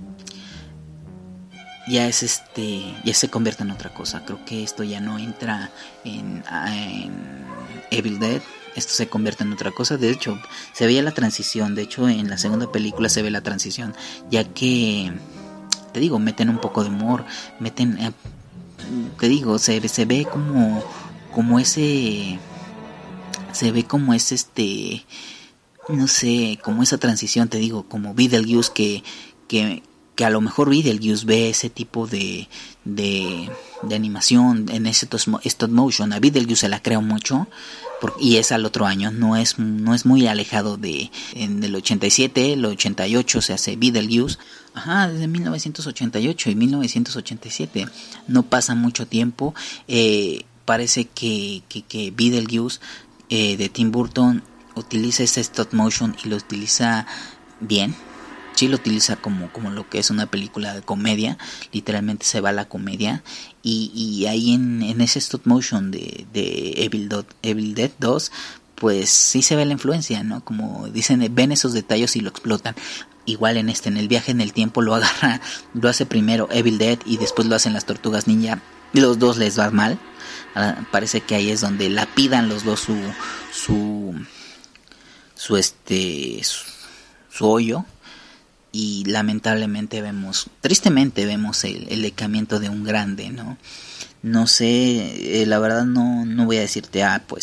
ya es este ya se convierte en otra cosa. Creo que esto ya no entra en, en Evil Dead, esto se convierte en otra cosa. De hecho se veía la transición, de hecho en la segunda película se ve la transición, ya que te digo, meten un poco de humor, meten eh, te digo, se, se ve como como ese se ve como es este no sé, como esa transición, te digo, como Beetlejuice, que que que a lo mejor Beetlejuice ve ese tipo de, de, de animación en ese stop motion. A Beetlejuice se la creo mucho, porque, y es al otro año, no es, no es muy alejado de, en el ochenta y siete, el ochenta y ocho se hace Beetlejuice, ajá, desde mil novecientos ochenta y ocho y mil novecientos ochenta y siete, no pasa mucho tiempo. Eh, parece que, que, que Beetlejuice eh, de Tim Burton utiliza ese stop motion y lo utiliza bien. Sí lo utiliza como, como lo que es una película de comedia, literalmente se va a la comedia, y, y ahí en, en ese stop motion de, de Evil, Do, Evil Dead dos, pues sí se ve la influencia, ¿no? Como dicen, ven esos detalles y lo explotan. Igual en este, en el viaje en el tiempo lo agarra, lo hace primero Evil Dead y después lo hacen las Tortugas Ninja, los dos les va mal, ah, parece que ahí es donde lapidan los dos su, su, su este, su, su hoyo. Y lamentablemente vemos, tristemente vemos el, el decaimiento de un grande, ¿no? No sé, eh, la verdad no, no voy a decirte, ah, pues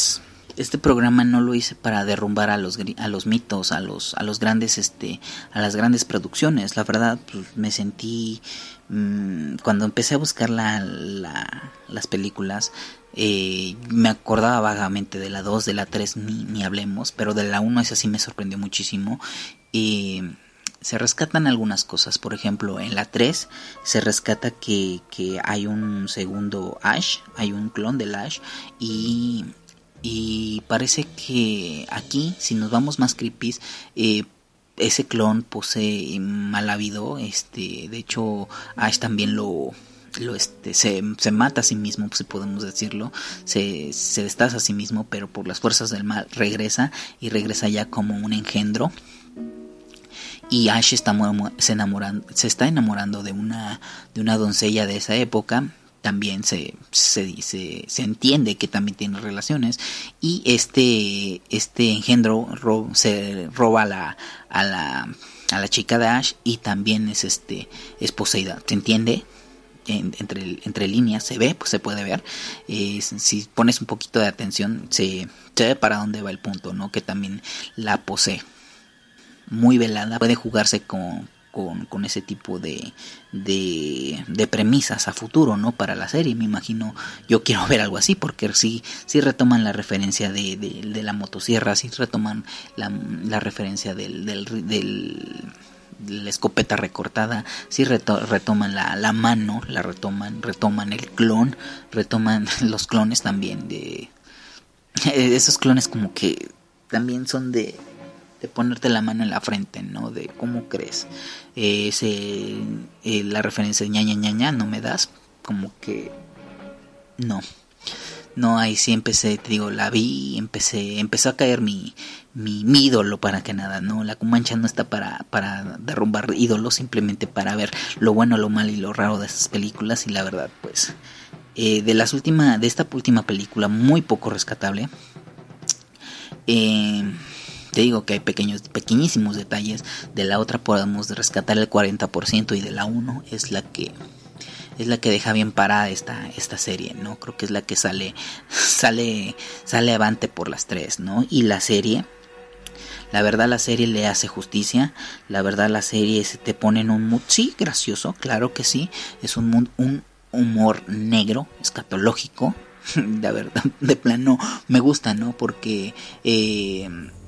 este programa no lo hice para derrumbar a los a los mitos, a los a los grandes este a las grandes producciones. La verdad, pues, me sentí mmm, cuando empecé a buscar la, la, las películas, eh, me acordaba vagamente de la dos, de la tres ni, ni hablemos, pero de la uno esa sí me sorprendió muchísimo. Eh, se rescatan algunas cosas, por ejemplo, en la tres se rescata que, que hay un segundo Ash, hay un clon del Ash, y, y parece que aquí, si nos vamos más creepy, eh, ese clon posee mal habido, este, de hecho Ash también lo... Lo este se, se mata a sí mismo, si podemos decirlo, se, se destaza a sí mismo, pero por las fuerzas del mal regresa, y regresa ya como un engendro. Y Ash está se, enamorando, se está enamorando de una de una doncella de esa época. También se, se, se, se entiende que también tiene relaciones. Y este este engendro ro, se roba a la, a la a la chica de Ash, y también es este es poseída. ¿Se entiende? En, entre, entre líneas se ve, pues se puede ver. Eh, si pones un poquito de atención, se, se ve para dónde va el punto, ¿no? Que también la posee. Muy velada, puede jugarse con, con, con ese tipo de, de, de premisas a futuro, ¿no? Para la serie, me imagino, yo quiero ver algo así, porque sí, sí retoman la referencia de, de, de la motosierra, sí retoman la, la referencia del, del, del, de la escopeta recortada, sí reto, retoman la, la mano, la retoman, retoman el clon, retoman los clones también de... Esos clones como que también son de... de ponerte la mano en la frente, ¿no? De cómo crees. Eh, ese, eh, la referencia de ñaña ñaña, no me das. Como que... No. No, ahí sí empecé, te digo, la vi, empecé, empezó a caer mi, mi, mi ídolo para que nada, ¿no? La Cumancha no está para, para derrumbar ídolos, simplemente para ver lo bueno, lo malo y lo raro de esas películas. Y la verdad, pues, eh, de las últimas, de esta última película, muy poco rescatable. Eh... Te digo que hay pequeños, pequeñísimos detalles. De la otra podemos rescatar el cuarenta por ciento, y de la uno es la que es la que deja bien parada esta esta serie, ¿no? Creo que es la que sale sale sale avante por las tres, ¿no? Y la serie, la verdad la serie le hace justicia. La verdad la serie se te pone en un mood, sí, gracioso, claro que sí. Es un mood, un humor negro, escatológico. La verdad, de plano me gusta, ¿no? Porque eh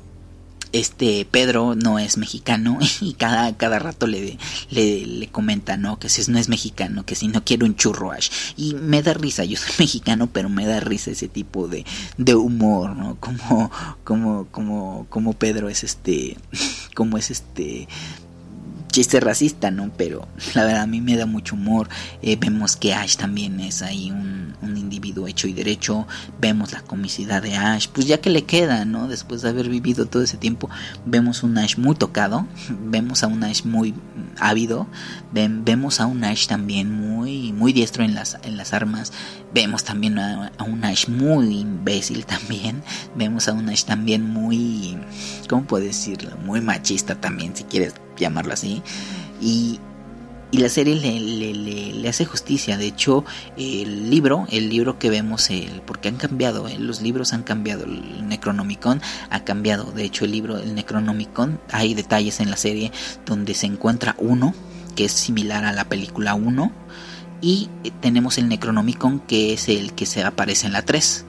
este Pedro no es mexicano, y cada, cada rato le, le, le comenta, ¿no? Que si no es mexicano, que si no quiere un churro Ash. Y me da risa, yo soy mexicano, pero me da risa ese tipo de, de humor, ¿no? Como, como, como, como Pedro es este, como es este... chiste racista, ¿no? Pero la verdad a mí me da mucho humor. Eh, vemos que Ash también es ahí un, un individuo hecho y derecho. Vemos la comicidad de Ash, pues ya que le queda, ¿no? Después de haber vivido todo ese tiempo, vemos un Ash muy tocado, vemos a un Ash muy ávido, Ven, vemos a un Ash también muy, muy diestro en las, en las armas. Vemos también a, a un Ash muy imbécil también. Vemos a un Ash también muy, ¿cómo puedo decirlo? Muy machista también, si quieres llamarlo así. Y, y la serie le, le, le, le hace justicia. De hecho, el libro, el libro que vemos, el, porque han cambiado, eh, los libros han cambiado, el Necronomicon ha cambiado. De hecho, el libro, el Necronomicon, hay detalles en la serie donde se encuentra uno que es similar a la película uno, y tenemos el Necronomicon que es el que se aparece en la tres.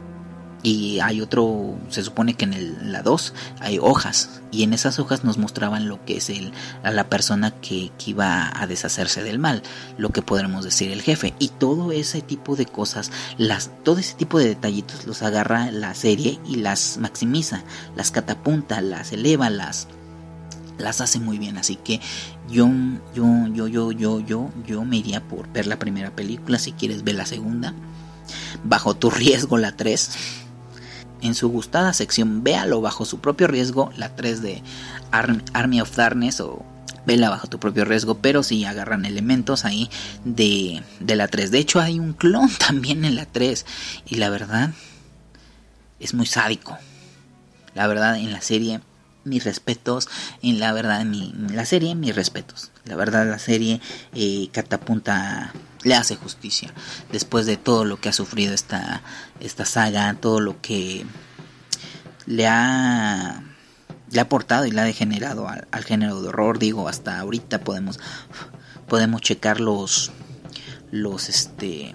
Y hay otro, se supone que en el, la dos hay hojas, y en esas hojas nos mostraban lo que es el, a la persona que, que iba a deshacerse del mal, lo que podremos decir el jefe. Y todo ese tipo de cosas, las, todo ese tipo de detallitos los agarra la serie y las maximiza, las catapunta, las eleva, las, las hace muy bien. Así que yo, yo, yo, yo, yo, yo, yo me iría por ver la primera película. Si quieres ver la segunda, bajo tu riesgo la tres. En su gustada sección, véalo bajo su propio riesgo, la tres de Arm, Army of Darkness, o vela bajo tu propio riesgo, pero sí agarran elementos ahí de, de la tres. De hecho hay un clon también en la tres, y la verdad es muy sádico. La verdad, en la serie, mis respetos. En la verdad, en, mi, en la serie, mis respetos. La verdad, la serie eh, catapunta, le hace justicia después de todo lo que ha sufrido esta, esta saga, todo lo que le ha le ha aportado y le ha degenerado al, al género de horror. Digo, hasta ahorita podemos podemos checar los los este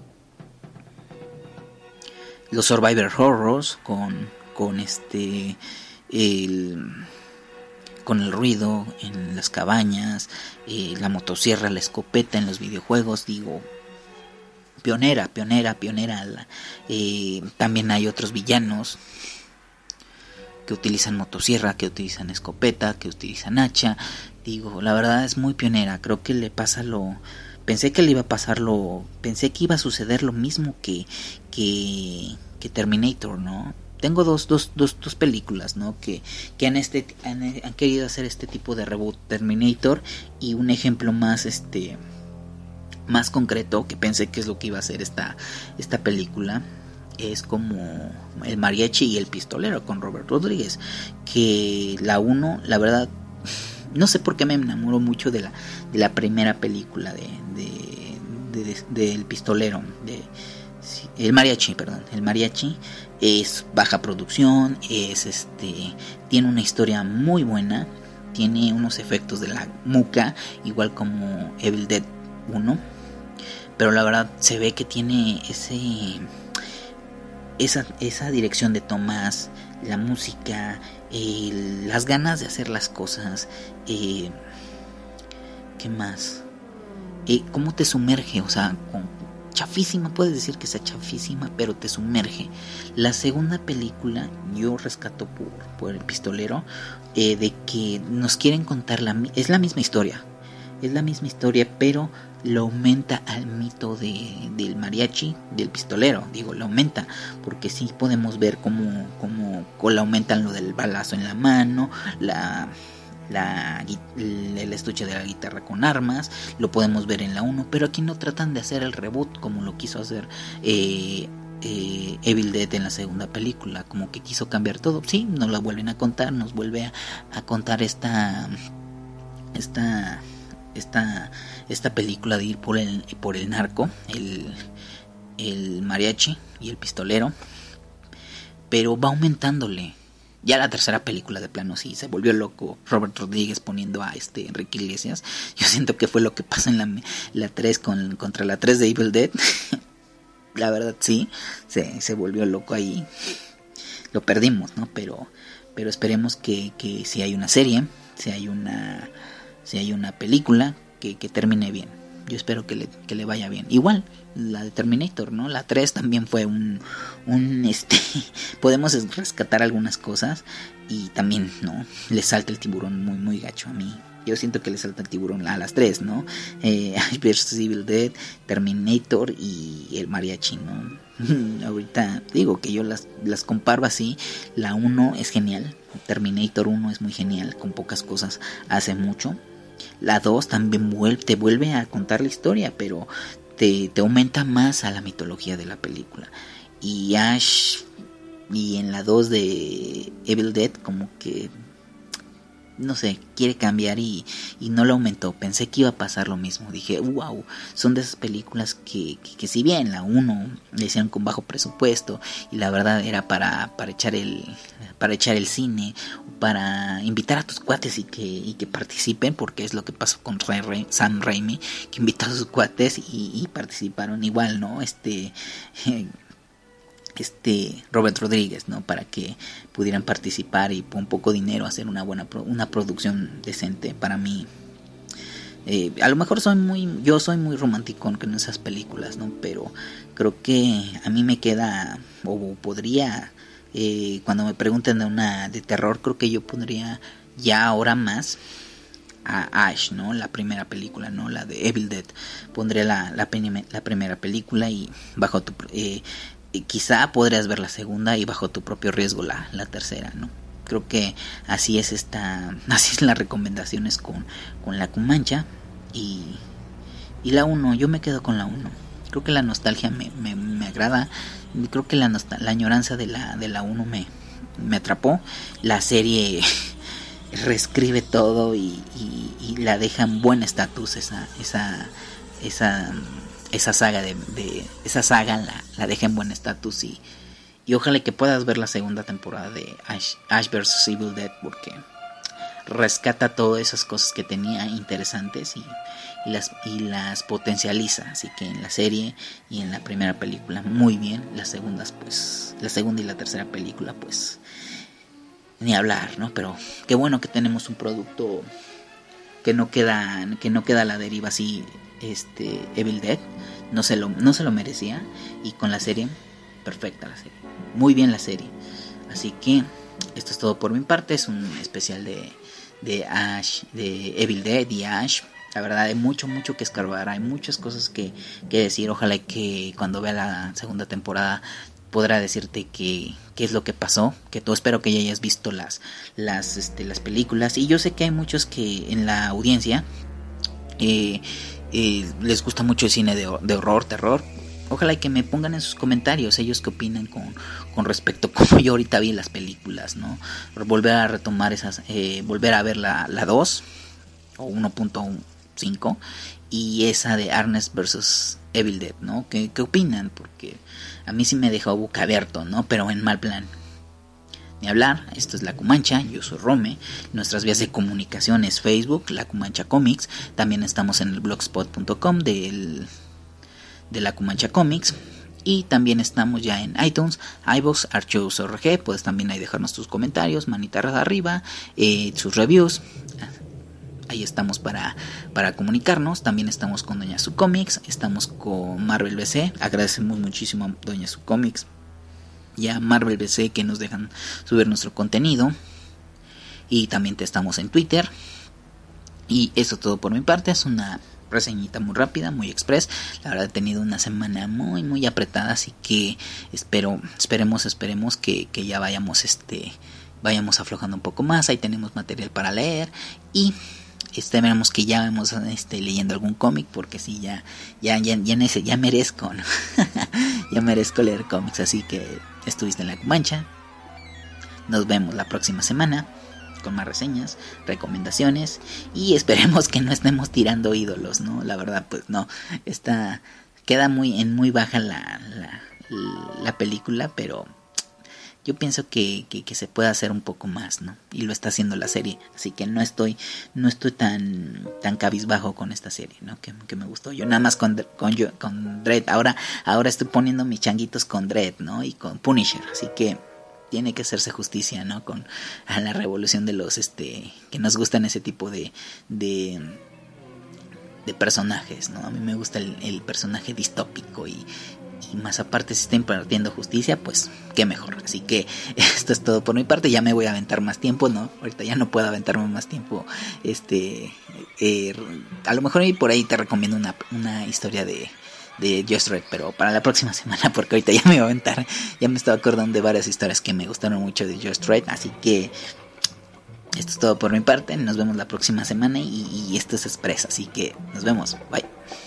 los survivor horrors con con este el con el ruido en las cabañas, eh, la motosierra, la escopeta en los videojuegos. Digo, pionera, pionera, pionera. La, eh, también hay otros villanos que utilizan motosierra, que utilizan escopeta, que utilizan hacha. Digo, la verdad es muy pionera. Creo que le pasa lo... Pensé que le iba a pasar lo... Pensé que iba a suceder lo mismo que... Que, que Terminator, ¿no? Tengo dos, dos, dos, dos películas, ¿no? Que, que han, este, han, han querido hacer este tipo de reboot. Terminator, y un ejemplo más, este... más concreto, que pensé que es lo que iba a hacer esta, esta película, es como El mariachi y el pistolero con Robert Rodríguez, que la uno, la verdad, no sé por qué me enamoró mucho de la, de la primera película de, de, de, de, de El pistolero, de, el mariachi, perdón, el mariachi. Es baja producción, es este, tiene una historia muy buena, tiene unos efectos de la muca, igual como Evil Dead uno, pero la verdad se ve que tiene ese esa, esa dirección de tomas, la música, eh, las ganas de hacer las cosas, eh, ¿qué más? Eh, ¿Cómo te sumerge? O sea, con, chafísima, puedes decir que sea chafísima, pero te sumerge. La segunda película yo rescato por, por El pistolero, eh, de que nos quieren contar la, es la misma historia, es la misma historia, pero lo aumenta al mito de, del mariachi, del pistolero. Digo, lo aumenta, porque sí podemos ver cómo, cómo, cómo le aumentan lo del balazo en la mano, la... La, el estuche de la guitarra con armas, lo podemos ver en la uno, pero aquí no tratan de hacer el reboot como lo quiso hacer eh, eh, Evil Dead en la segunda película, como que quiso cambiar todo. Sí, nos la vuelven a contar, nos vuelve a, a contar esta esta esta esta película de ir por el por el narco, el el mariachi y el pistolero, pero va aumentándole. Ya la tercera película de plano sí se volvió loco Robert Rodríguez poniendo a este Enrique Iglesias. Yo siento que fue lo que pasa en la, la tres con, contra la tres de Evil Dead. La verdad sí, se, se volvió loco ahí. Lo perdimos, ¿no? Pero, pero esperemos que, que si hay una serie, si hay una, si hay una película, que, que termine bien. Yo espero que le, que le vaya bien. Igual, la de Terminator, ¿no? La tres también fue un... un este podemos rescatar algunas cosas. Y también, ¿no? Le salta el tiburón muy, muy gacho a mí. Yo siento que le salta el tiburón a las tres, ¿no? Eh, Ash versus. Evil Dead, Terminator y el mariachi, ¿no? Ahorita digo que yo las, las comparo así. La uno es genial. Terminator uno es muy genial. Con pocas cosas hace mucho. La dos también vuelve, te vuelve a contar la historia, pero te, te aumenta más a la mitología de la película. Y Ash, y en la dos de Evil Dead, como que, no sé, quiere cambiar y, y no lo aumentó. Pensé que iba a pasar lo mismo. Dije, wow, son de esas películas que, que, que si bien la uno le hicieron con bajo presupuesto y la verdad era para, para echar el para echar el cine, para invitar a tus cuates y que, y que participen, porque es lo que pasó con Sam Raimi, que invitó a sus cuates y, y participaron igual, ¿no? Este... este Robert Rodríguez, ¿no? Para que pudieran participar y por un poco de dinero hacer una buena pro- una producción decente. Para mí, eh, a lo mejor soy muy yo soy muy romántico con esas películas, ¿no? Pero creo que a mí me queda, o podría, eh, cuando me pregunten de una de terror, creo que yo pondría ya ahora más a Ash, ¿no? La primera película, ¿no? La de Evil Dead. Pondría la la, peni- la primera película y bajo tu eh, quizá podrías ver la segunda y bajo tu propio riesgo la, la tercera, ¿no? Creo que así es esta, así es las recomendaciones con, con la Cumancha y, y la uno, yo me quedo con la uno. Creo que la nostalgia me, me, me agrada, creo que la, nostal- la añoranza de la de la uno me, me atrapó. La serie reescribe todo y, y, y la deja en buen estatus esa, esa, esa esa saga de, de esa saga la, la deja en buen estatus y, y ojalá que puedas ver la segunda temporada de Ash, Ash versus. Evil Dead, porque rescata todas esas cosas que tenía interesantes y, y, las, y las potencializa. Así que en la serie y en la primera película muy bien. Las segundas pues, la segunda y la tercera película pues ni hablar, ¿no? Pero qué bueno que tenemos un producto que no queda, que no queda a la deriva así. Este Evil Dead no se lo, no se lo merecía, y con la serie perfecta la serie, muy bien la serie. Así que esto es todo por mi parte. Es un especial de, de Ash, de Evil Dead y Ash. La verdad hay mucho, mucho que escarbar, hay muchas cosas que, que decir. Ojalá que cuando vea la segunda temporada podrá decirte que, qué es lo que pasó. Que tú, espero que ya hayas visto las, las, este, las películas. Y yo sé que hay muchos que en la audiencia eh, eh, les gusta mucho el cine de, de horror, terror. Ojalá que me pongan en sus comentarios ellos qué opinan con, con respecto a cómo yo ahorita vi las películas, ¿no? Volver a retomar esas, eh, volver a ver la, la dos o uno punto cinco y esa de Ernest versus. Evil Dead, ¿no? ¿Qué, qué opinan? Porque a mí sí me dejó boca abierto, ¿no? Pero en mal plan. Ni hablar, esto es La Cumancha, yo soy Rome. Nuestras vías de comunicación es Facebook, La Cumancha Comics. También estamos en el blogspot punto com del, de La Cumancha Comics. Y también estamos ya en iTunes, iVoox, Archivos punto org. Puedes también ahí dejarnos tus comentarios, manitas arriba, eh, sus reviews. Ahí estamos para, para comunicarnos. También estamos con Doña Su Comics, estamos con Marvel B C. Agradecemos muchísimo a Doña Su Comics y a Marvel B C que nos dejan subir nuestro contenido. Y también te estamos en Twitter. Y eso todo por mi parte. Es una reseñita muy rápida, muy express. La verdad he tenido una semana muy muy apretada, así que espero, esperemos, esperemos que, que ya vayamos este, vayamos aflojando un poco más. Ahí tenemos material para leer y esperemos que ya vamos este, leyendo algún cómic, porque sí, ya ya ya ya, en ese, ya merezco, ¿no? Ya merezco leer cómics. Así que estuviste en La Cumancha. Nos vemos la próxima semana con más reseñas, recomendaciones, y esperemos que no estemos tirando ídolos, ¿no? La verdad pues no, está, queda muy en muy baja la, la, la película, pero yo pienso que, que, que se puede hacer un poco más, ¿no? Y lo está haciendo la serie, así que no estoy no estoy tan tan cabizbajo con esta serie, ¿no? Que, que me gustó. Yo nada más con con con Dredd, ahora ahora estoy poniendo mis changuitos con Dredd, ¿no? Y con Punisher, así que tiene que hacerse justicia, ¿no? Con a la revolución de los este que nos gustan ese tipo de de de personajes, ¿no? A mí me gusta el, el personaje distópico y Y más aparte, si está impartiendo justicia, pues qué mejor. Así que esto es todo por mi parte. Ya me voy a aventar más tiempo, ¿no? Ahorita ya no puedo aventarme más tiempo. Este, eh, a lo mejor por ahí te recomiendo una, una historia de, de Just Red, pero para la próxima semana, porque ahorita ya me voy a aventar. Ya me estaba acordando de varias historias que me gustaron mucho de Just Red. Así que esto es todo por mi parte. Nos vemos la próxima semana y, y esto es Express. Así que nos vemos. Bye.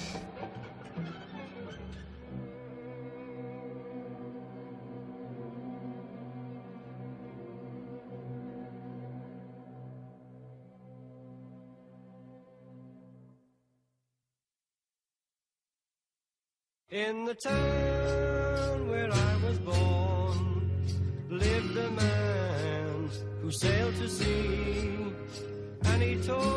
In the town where I was born lived a man who sailed to sea, and he told